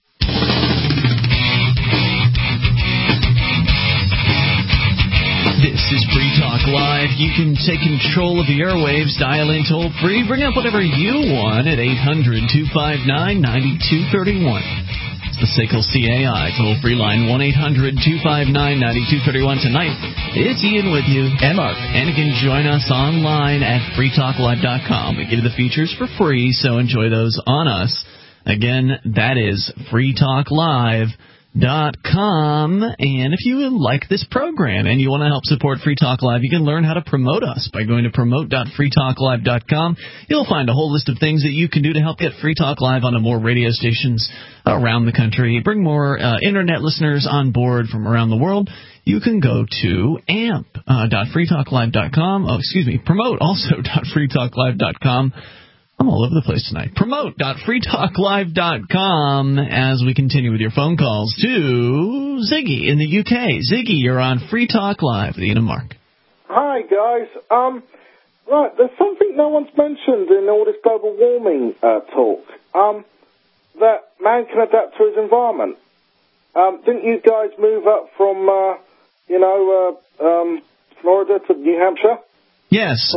This is Free Talk Live. You can take control of the airwaves, dial in toll free, bring up whatever you want at 800-259-9231. It's the SACL CAI toll-free line, 1-800-259-9231. Tonight, it's Ian with you, and Mark. And you can join us online at freetalklive.com. We give you the features for free, so enjoy those on us. Again, that is freetalklive.com. And if you like this program and you want to help support Free Talk Live, you can learn how to promote us by going to promote.freetalklive.com. You'll find a whole list of things that you can do to help get Free Talk Live onto more radio stations around the country, bring more internet listeners on board from around the world. You can go to amp.freetalklive.com. Promote also.freetalklive.com. I'm all over the place tonight. Promote.freetalklive.com as we continue with your phone calls to Ziggy in the UK. Ziggy, you're on Free Talk Live with Ian and Mark. Hi, guys. Right, there's something no one's mentioned in all this global warming talk. That man can adapt to his environment. Didn't you guys move up from, Florida to New Hampshire? Yes.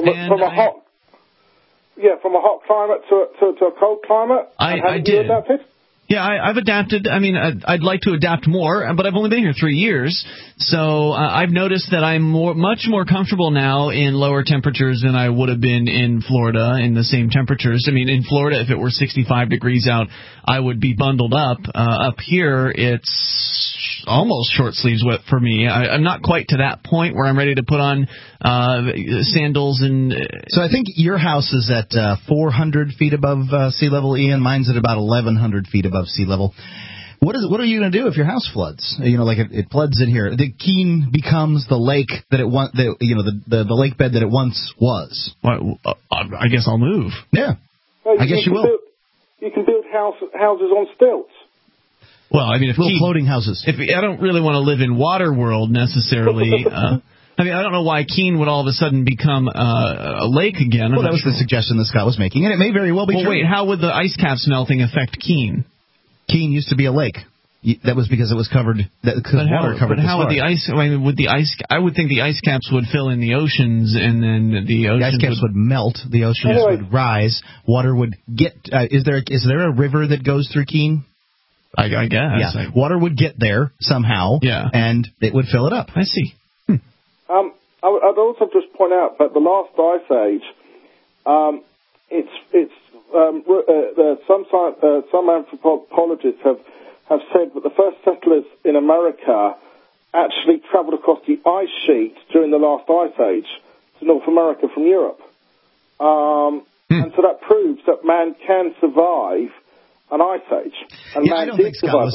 From a hot climate to a cold climate? I did. You adapted? Yeah, I've adapted. I mean, I'd like to adapt more, but I've only been here 3 years. So I've noticed that I'm much more comfortable now in lower temperatures than I would have been in Florida in the same temperatures. I mean, in Florida, if it were 65 degrees out, I would be bundled up. Up here, it's almost short sleeves for me. I'm not quite to that point where I'm ready to put on sandals and. So I think your house is at 400 feet above sea level, Ian. Mine's at about 1,100 feet above sea level. What are you going to do if your house floods? Like it floods in here. The Keene becomes the lake that it the lake bed that it once was. Well, I guess I'll move. Yeah, I guess you will. You can build houses on stilts. Well, I mean, floating houses. I don't really want to live in Waterworld necessarily. I mean, I don't know why Keene would all of a sudden become a lake again. Well, that was the suggestion that Scott was making, and it may very well be true. Well, wait, how would the ice caps melting affect Keene? Keene used to be a lake. That was because it was covered. Water covered. But how would the ice? I mean, I would think the ice caps would fill in the oceans, and then the oceans. The ice caps would melt. The oceans would rise. Water would get. Is there a river that goes through Keene? I guess. Yeah. Water would get there somehow. Yeah. And it would fill it up. I see. I'd also just point out that the last ice age, some anthropologists have have said that the first settlers in America actually travelled across the ice sheet during the last ice age to North America from Europe. And so that proves that man can survive an ice age. And I don't think Scott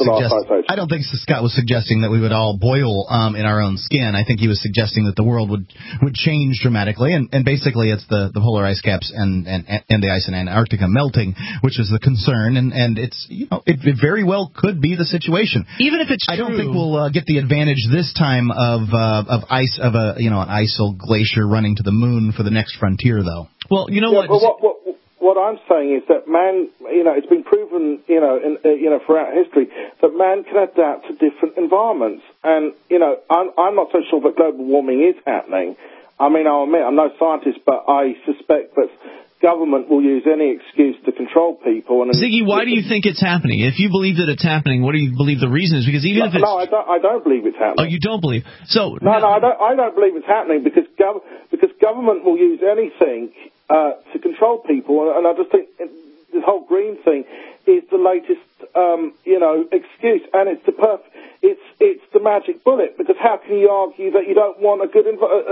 was suggesting that we would all boil in our own skin. I think he was suggesting that the world would change dramatically, and basically it's the polar ice caps and the ice in Antarctica melting, which is the concern, and it's it very well could be the situation. Even if it's true, I don't think we'll get the advantage this time of ice of an ice glacier running to the moon for the next frontier, though. Well, you know what? What I'm saying is that man, it's been proven, throughout history that man can adapt to different environments. And, I'm not so sure that global warming is happening. I mean, I'll admit, I'm no scientist, but I suspect that government will use any excuse to control people. And Ziggy, why do you think it's happening? If you believe that it's happening, what do you believe the reason is? Because even if it's... No, I don't believe it's happening. Oh, you don't believe? So No, I don't believe it's happening because government will use anything to control people, and I just think this whole green thing is the latest, excuse, and it's it's the magic bullet. Because how can you argue that you don't want a good,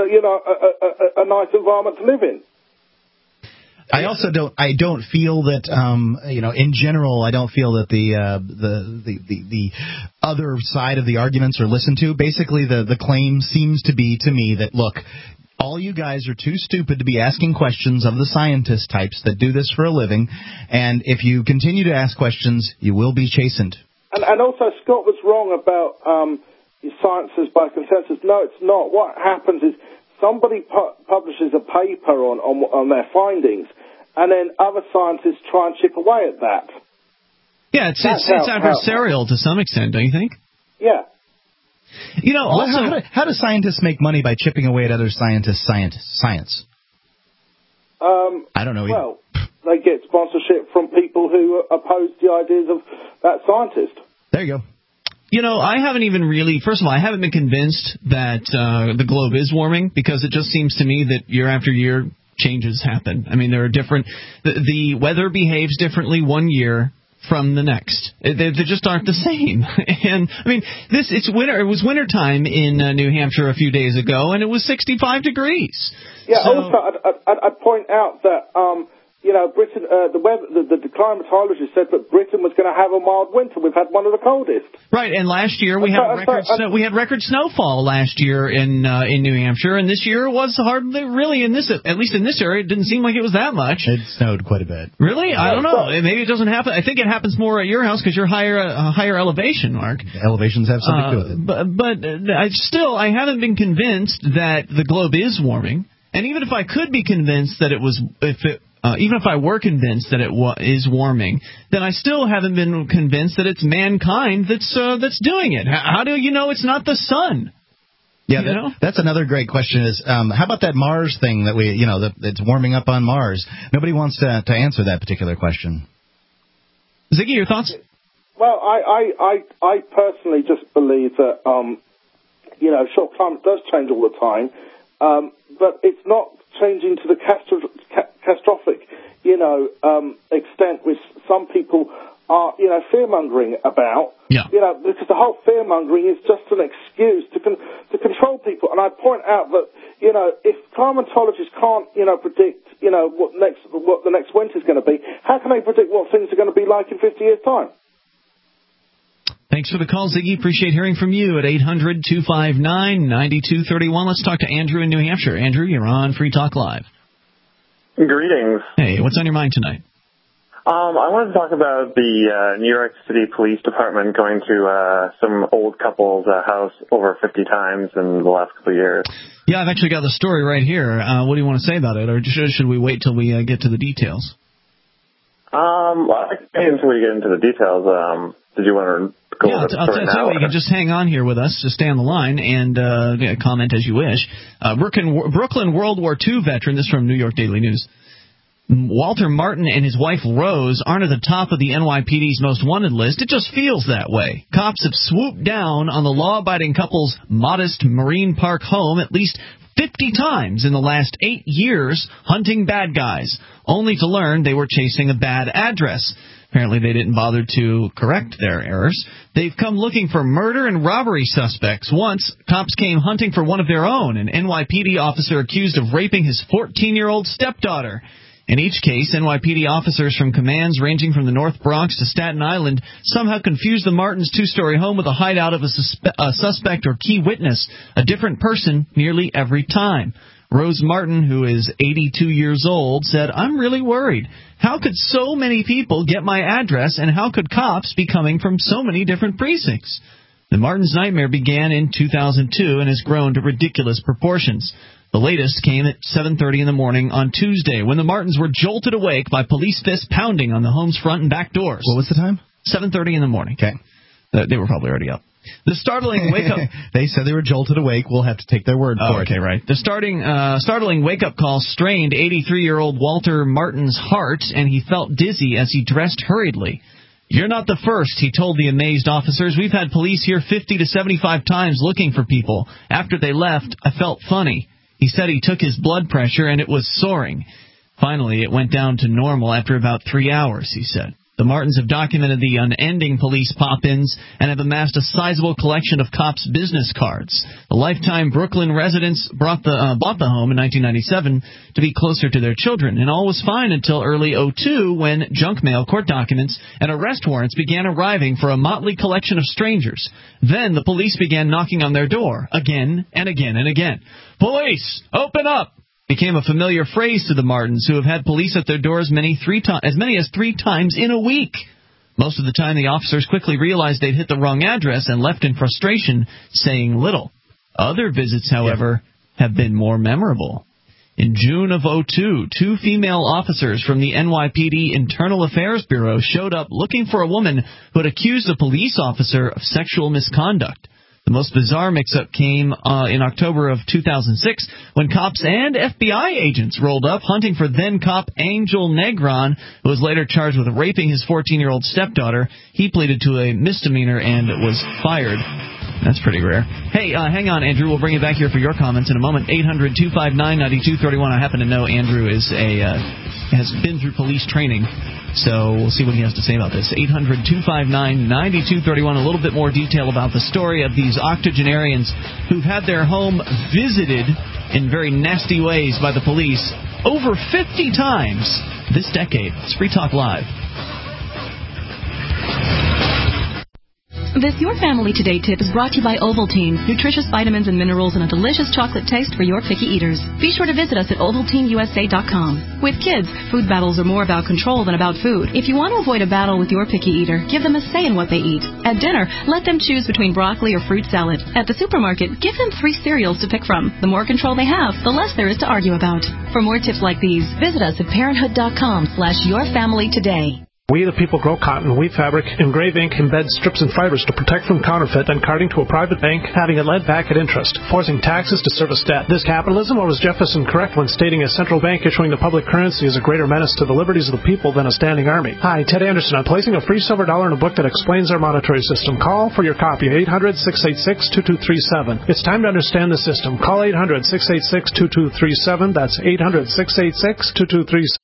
a nice environment to live in? I also don't feel that in general I don't feel that the other side of the arguments are listened to. Basically the claim seems to be to me that, look, all you guys are too stupid to be asking questions of the scientist types that do this for a living, and if you continue to ask questions, you will be chastened. And also, Scott was wrong about sciences by consensus. No, it's not. What happens is somebody publishes a paper on their findings, and then other scientists try and chip away at that. Yeah, it's adversarial to some extent, don't you think? Yeah. Also, how do scientists make money by chipping away at other scientists' science? I don't know. Well, they get sponsorship from people who oppose the ideas of that scientist. There you go. I haven't even really, first of all, I haven't been convinced that the globe is warming, because it just seems to me that year after year changes happen. I mean, there are different, the weather behaves differently one year from the next. They just aren't the same. And I mean, it's winter. It was wintertime in New Hampshire a few days ago, and it was 65 degrees. Yeah. So, also, I'd point out that Britain, the climatologist said that Britain was going to have a mild winter. We've had one of the coldest. Right, and last year we had record snowfall last year in New Hampshire, and this year was hardly really at least in this area, it didn't seem like it was that much. It snowed quite a bit. Really? I don't know. Maybe it doesn't happen. I think it happens more at your house because you're higher elevation, Mark. The elevations have something to do with it. But I haven't been convinced that the globe is warming, and even if I could be convinced that even if I were convinced that it is warming, then I still haven't been convinced that it's mankind that's doing it. How do you know it's not the sun? Yeah, that's another great question. Is how about that Mars thing that it's warming up on Mars? Nobody wants to answer that particular question. Ziggy, your thoughts? Well, I personally just believe that sure, climate does change all the time, but it's not changing to the catastrophic, extent which some people are, fear-mongering about. Yeah. Because the whole fear-mongering is just an excuse to control people. And I point out that, if climatologists can't, predict, what the next winter's going to be, how can they predict what things are going to be like in 50 years' time? Thanks for the call, Ziggy. Appreciate hearing from you at 800-259-9231. Let's talk to Andrew in New Hampshire. Andrew, you're on Free Talk Live. Greetings. Hey, what's on your mind tonight? I wanted to talk about the New York City Police Department going to some old couple's house over 50 times in the last couple of years. Yeah, I've actually got the story right here. What do you want to say about it, or should we wait till we get to the details? Until we get into the details, did you want to go over the story now? You can just hang on here with us, just stay on the line, and comment as you wish. Brooklyn World War II veteran, this is from New York Daily News, Walter Martin and his wife Rose aren't at the top of the NYPD's most wanted list. It just feels that way. Cops have swooped down on the law-abiding couple's modest Marine Park home at least 50 times in the last 8 years, hunting bad guys, only to learn they were chasing a bad address. Apparently they didn't bother to correct their errors. They've come looking for murder and robbery suspects. Once, cops came hunting for one of their own, an NYPD officer accused of raping his 14-year-old stepdaughter. In each case, NYPD officers from commands ranging from the North Bronx to Staten Island somehow confused the Martins' two-story home with a hideout of a suspect or key witness, a different person nearly every time. Rose Martin, who is 82 years old, said, "I'm really worried. How could so many people get my address, and how could cops be coming from so many different precincts?" The Martins' nightmare began in 2002 and has grown to ridiculous proportions. The latest came at 7:30 in the morning on Tuesday, when the Martins were jolted awake by police fists pounding on the home's front and back doors. What was the time? 7:30 in the morning. Okay. They were probably already up. The startling wake-up... They said they were jolted awake. We'll have to take their word for it. Okay, right. The startling wake-up call strained 83-year-old Walter Martin's heart, and he felt dizzy as he dressed hurriedly. "You're not the first," he told the amazed officers. "We've had police here 50 to 75 times looking for people. After they left, I felt funny." He said he took his blood pressure, and it was soaring. Finally, it went down to normal after about 3 hours, he said. The Martins have documented the unending police pop-ins and have amassed a sizable collection of cops' business cards. The lifetime Brooklyn residents bought the home in 1997 to be closer to their children, and all was fine until early 2002 when junk mail, court documents, and arrest warrants began arriving for a motley collection of strangers. Then the police began knocking on their door, again and again and again. "Police, open up!" became a familiar phrase to the Martins, who have had police at their door as many as 3 times in a week. Most of the time, the officers quickly realized they'd hit the wrong address and left in frustration, saying little. Other visits, however, have been more memorable. In June of 2002, 2 female officers from the NYPD Internal Affairs Bureau showed up looking for a woman who had accused a police officer of sexual misconduct. The most bizarre mix-up came in October of 2006 when cops and FBI agents rolled up hunting for then-cop Angel Negron, who was later charged with raping his 14-year-old stepdaughter. He pleaded to a misdemeanor and was fired. That's pretty rare. Hey, hang on, Andrew. We'll bring you back here for your comments in a moment. 800-259-9231. I happen to know Andrew has been through police training, so we'll see what he has to say about this. 800-259-9231. A little bit more detail about the story of these octogenarians who've had their home visited in very nasty ways by the police over 50 times this decade. It's Free Talk Live. This Your Family Today tip is brought to you by Ovaltine, nutritious vitamins and minerals and a delicious chocolate taste for your picky eaters. Be sure to visit us at OvaltineUSA.com. With kids, food battles are more about control than about food. If you want to avoid a battle with your picky eater, give them a say in what they eat. At dinner, let them choose between broccoli or fruit salad. At the supermarket, give them 3 cereals to pick from. The more control they have, the less there is to argue about. For more tips like these, visit us at parenthood.com/yourfamilytoday. We the people grow cotton, weave fabric, engrave ink, embed strips and fibers to protect from counterfeit, then carting to a private bank, having it lent back at interest, forcing taxes to service debt. This capitalism, or was Jefferson correct when stating a central bank issuing the public currency is a greater menace to the liberties of the people than a standing army? Hi, Ted Anderson. I'm placing a free silver dollar in a book that explains our monetary system. Call for your copy, 800-686-2237. It's time to understand the system. Call 800-686-2237. That's 800-686-2237.